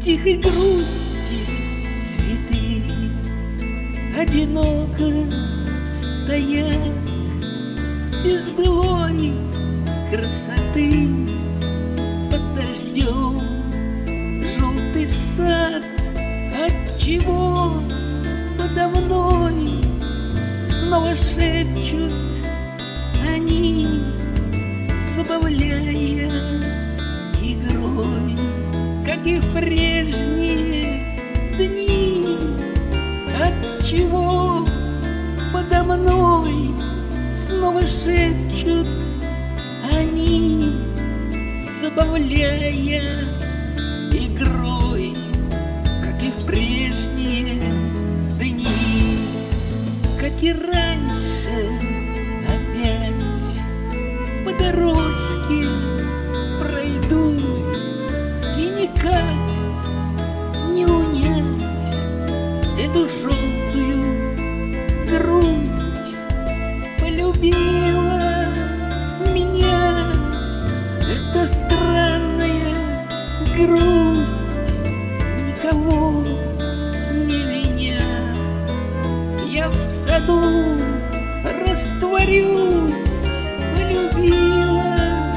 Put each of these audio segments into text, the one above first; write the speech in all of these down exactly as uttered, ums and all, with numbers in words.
тихой грусти цветы одиноко стоят без былой красоты. Под дождем желтый сад, отчего подо мной снова шепчут они, забавляя игрой, как и в прежние дни. Отчего подо мной снова шепчут они, забавляя игрой, как и в прежние дни. Как и раньше опять по дорожке пройдусь, и никак не унять эту желтую грусть. Полюбила меня эта странная грусть, никого не виня. Я в саду растворюсь. Полюбила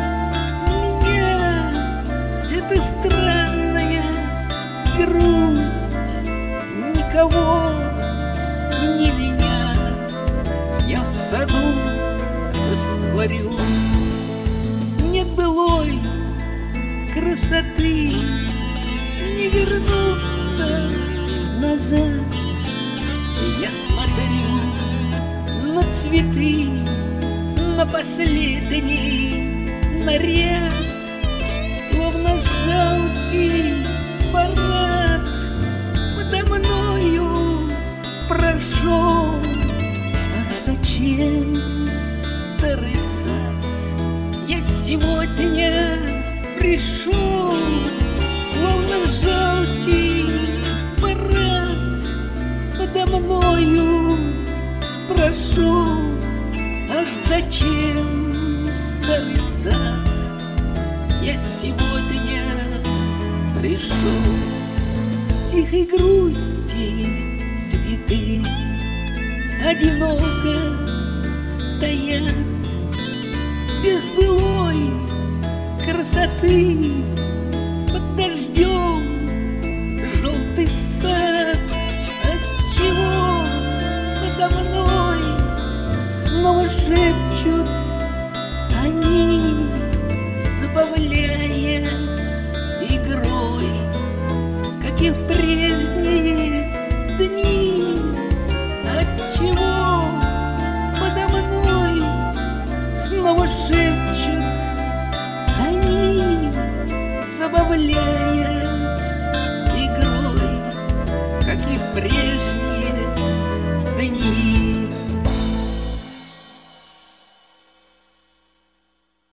меня эта странная грусть, никого не виня. Я в саду растворюсь. Нет былой красоты, не вернуться назад. Я смотрю на цветы, на последний наряд, словно жалкий парад подо мною прошел. Ах, зачем старый сад я сегодня пришел, словно жалкий парад подо мною прошел. Ах, зачем старый сад я сегодня пришел. Тихой грусти цветы одиноко стоят без былой красоты. Под дождем желтый сад, отчего подо мной снова шепчут они, забавляя игрой, как и в прежние дни. Отчего подо мной снова шепчут они, забавляя игрой, как и в прежние